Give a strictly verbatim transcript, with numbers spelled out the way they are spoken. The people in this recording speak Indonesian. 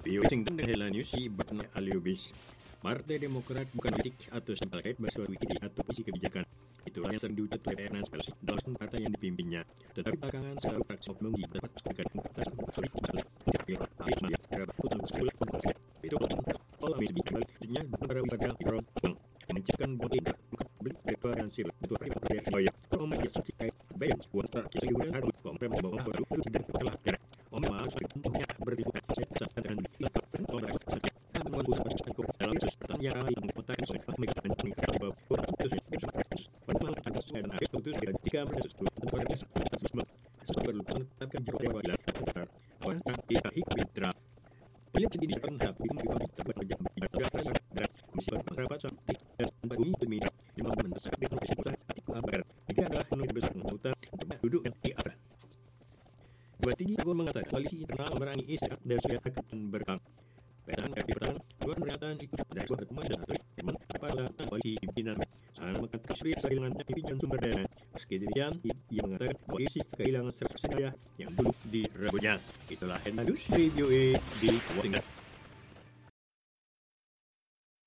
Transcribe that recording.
Di Washington dan Helena si Batna Aliubis. Partai Demokrat bukan politik atau simpel kait bahasa wikidi atau posisi kebijakan. Itulah yang sering diucap oleh Nancy Pelosi dalam partai yang dipimpinnya. Tetapi belakangan selalu fraksi menguji dapat sebagai atas sorry misalnya tidak ayat maya era hutan sekolah pengkonsep itu soal misi bikalnya beberapa wisata pro yang menciptakan politik publik dan sivil itu hari pada saya kalau mau saksi kait bayan buat start keseluruhan harus kompem bahwa baru tidak telah ya om maaf untuknya beribu saya dan lakukan orang saja kan mengumpulkan itu dalam pertanyaan yang mengatakan soal megakan meningkat bahwa itu itu pada atas dan akhir itu sudah jika mereka sesuatu tentang tersebut sesuatu perlu tetapkan jawab wakilan antara awan pihak mitra politik ini akan dapat dilakukan dapat berjalan negara yang berat komisi rapat sampai dan tempat ini demi lima mendesak di Indonesia pusat artikel agar negara menurut besar utama untuk duduk yang di Afrika. Dua tinggi gue mengatakan koalisi internal memerangi Israel dan Syria akan berkembang. Perang dari perang luar pernyataan itu dari suatu kemajuan atau teman apabila koalisi pimpinan sana mengatakan Syria kehilangan pimpinan sumber daya. Meski demikian, ia mengatakan bahwa ISIS kehilangan seratus daya yang dulu diragunya. Itulah News Review di Washington.